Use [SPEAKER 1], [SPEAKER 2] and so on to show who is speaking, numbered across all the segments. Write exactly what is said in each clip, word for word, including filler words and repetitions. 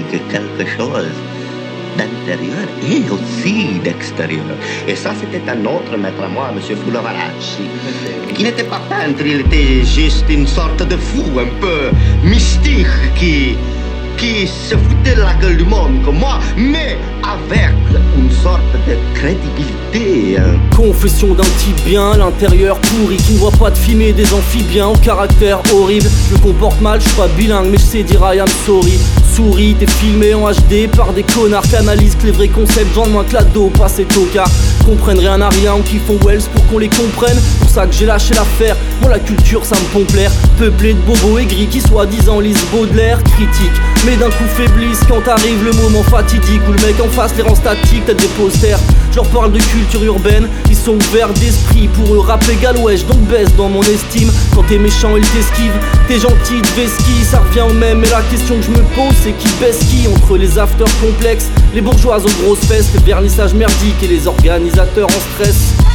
[SPEAKER 1] que quelque chose d'intérieur et aussi d'extérieur. Et ça, c'était un autre maître à moi, M. Foulovaracci, qui n'était pas peintre, il était juste une sorte de fou, un peu mystique, qui, qui se foutait de la gueule du monde comme moi, mais avec une sorte de crédibilité.
[SPEAKER 2] Confession d'un type bien, l'intérieur pourri, qui ne voit pas de films et des amphibiens au caractère horrible. Je me comporte mal, je suis pas bilingue, mais je sais dire I am sorry. Souris, t'es filmé en H D par des connards qui analysent que les vrais concepts, j'en moins que la dos, pas ces tocards. Comprennent rien à rien ou qui font Wells pour qu'on les comprenne. Pour ça que j'ai lâché l'affaire, moi la culture ça me pompe l'air. Peuplé de bobos aigris qui soi-disant lisent Baudelaire. Critique, mais d'un coup faiblissent quand arrive le moment fatidique où le mec en face les rend statiques, t'as des posters. Je leur parle de culture urbaine, ils sont ouverts d'esprit. Pour eux rap égal wesh, donc baisse dans mon estime. Quand t'es méchant ils t'esquivent, t'es gentil, de ski, ça revient au même. Mais la question que je me pose c'est qui baisse qui entre les afters complexes, les bourgeoises aux grosses fesses, les vernissages merdiques et les organisateurs en stress.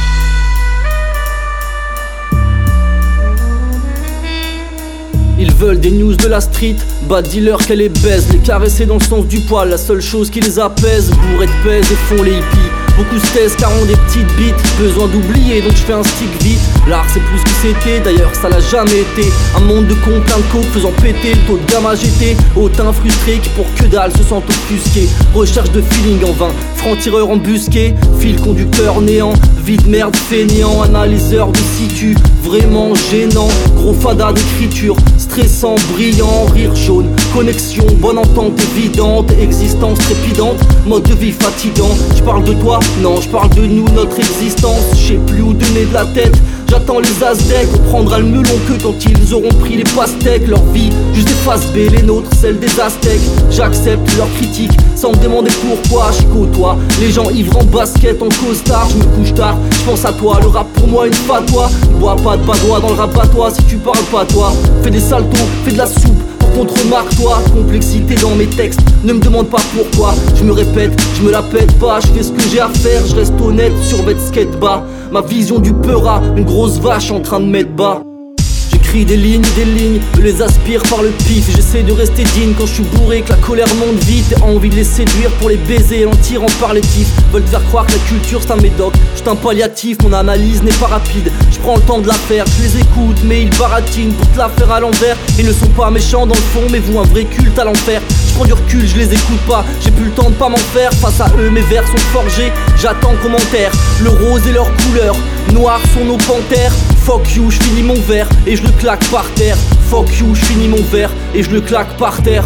[SPEAKER 2] Ils veulent des news de la street, bad dealer qu'elle les baise, les caresser dans le sens du poil, la seule chose qui les apaise. Bourrés de pèse et font les hippies, beaucoup se taisent car ont des petites bites. Besoin d'oublier donc je fais un stick vite. L'art c'est plus que c'était, d'ailleurs ça l'a jamais été. Un monde de cons plein de coke faisant péter le taux de gamma G T. Autant frustrés qui pour que dalle se sentent offusqués. Recherche de feeling en vain, franc-tireur embusqué. Fil conducteur néant, vide merde feignant. Analyseur de situ, vraiment gênant. Gros fada d'écriture, stressant, brillant, rire jaune. Connexion, bonne entente évidente. Existence trépidante, mode de vie fatigant. Je parle de toi, non je parle de nous, notre existence. Je sais plus où donner de la tête. J'attends les Aztèques, on prendra le melon que quand ils auront pris les pastèques. Leur vie, juste des faces B, les nôtres, celles des Aztèques. J'accepte leurs critiques, sans me demander pourquoi. Je côtoie les gens ivres en basket, en costard. Je me couche tard, je pense à toi, le rap pour moi une fatwa. Bois pas de badois dans le rap à toi si tu parles pas toi. Fais des saltos, fais de la soupe. Contre-marque-toi, complexité dans mes textes. Ne me demande pas pourquoi, je me répète, je me la pète pas. Je fais ce que j'ai à faire, je reste honnête, survêt skate bas. Ma vision du peura, une grosse vache en train de mettre bas. J'écris des lignes, des lignes, je les aspire par le pif. J'essaie de rester digne quand je suis bourré, que la colère monte vite. Et envie de les séduire pour les baiser en tirant par les tifs. Veulent te faire croire que la culture c'est un médoc, j'suis un palliatif, mon analyse n'est pas rapide. Je prends le temps de la faire, je les écoute mais ils baratinent pour te la faire à l'envers. Ils ne sont pas méchants dans le fond mais vous un vrai culte à l'enfer. Je prends du recul, je les écoute pas, j'ai plus le temps de pas m'en faire. Face à eux mes vers sont forgés, j'attends commentaires. Le rose et leur couleur, noirs sont nos panthères. Fuck you, je finis mon verre et je le claque par terre. Fuck you, je finis mon verre et je le claque par terre.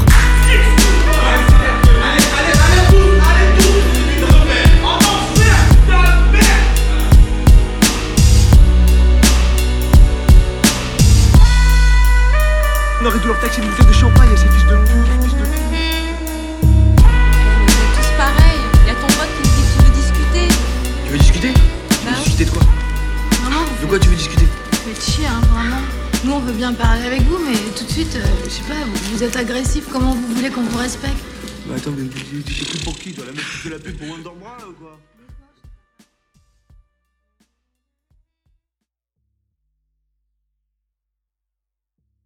[SPEAKER 3] On aurait dû leur taxer une bouteille de champagne à ces fils de fils de...
[SPEAKER 4] Vous êtes tous pareils. Y'a ton pote qui me dit que tu veux discuter.
[SPEAKER 3] Tu veux discuter
[SPEAKER 4] Bah
[SPEAKER 3] Tu veux discuter de quoi
[SPEAKER 4] Vraiment,
[SPEAKER 3] De quoi tu veux discuter?
[SPEAKER 4] vous faites chier, hein, vraiment. Nous, on veut bien parler avec vous, mais tout de suite, euh, je sais pas, vous, vous êtes agressif. Comment vous voulez qu'on vous respecte?
[SPEAKER 3] Bah attends, mais tu sais plus pour qui, toi? La meuf qui fait la pub pour Wonderbra ou quoi?